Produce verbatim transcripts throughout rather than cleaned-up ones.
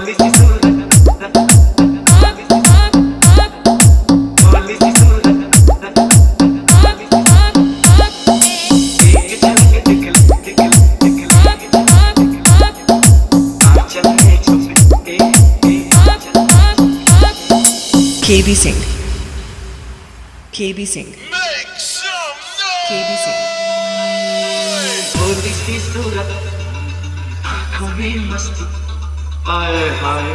K B Singh, K B Singh, K B Singh. थोड़ी सी सूरत आँखों में मस्ती आए हाय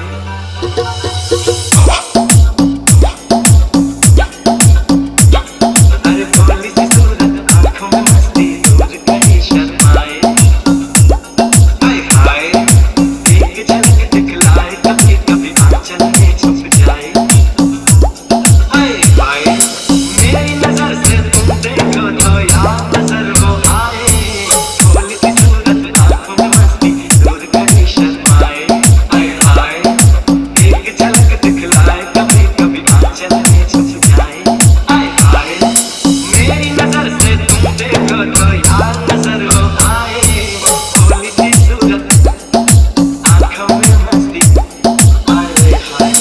अरे थोड़ी सी सूरत आँखों में मस्ती दूर कहीं शर्माए हाय हाय एक झलक दिखलाए कभी कभी आंचल में छुप जाए हाय हाय मेरी नजर से तुम देखो तो यार नजर वो आए थोड़ी सी सूरत आँखों में मस्ती दूर कहीं शर्माए हाय हाय एक झलक दिखलाए कभी कभी आंचल में छुप जाए हाय हाय मेरी नजर से तुम देखो तो यार नजर वो आए थोड़ी सी सूरत आँखों में मस्ती हाय हाय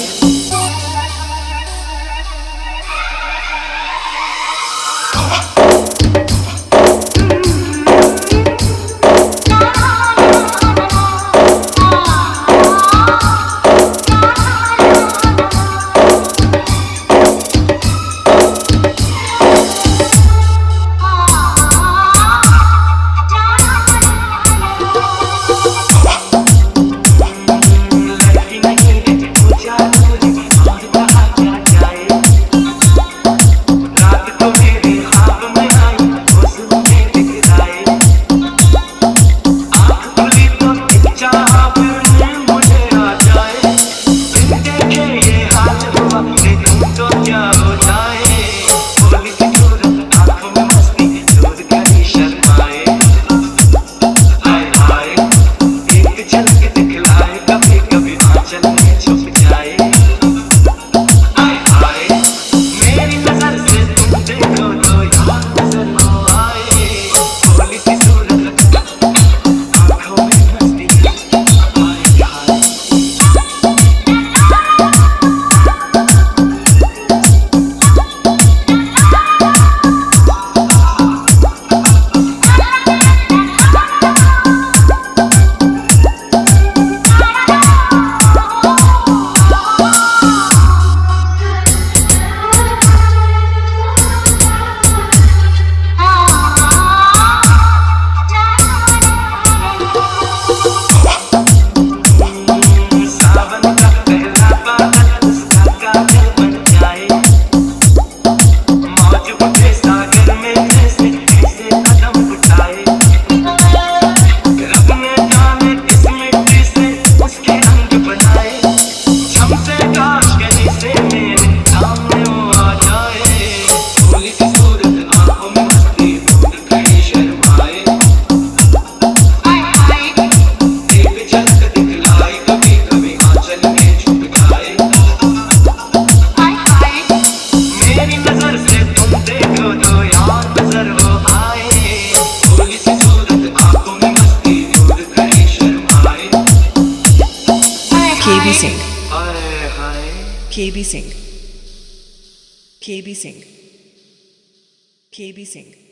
K B Singh, K B Singh, K B Singh, K B Singh.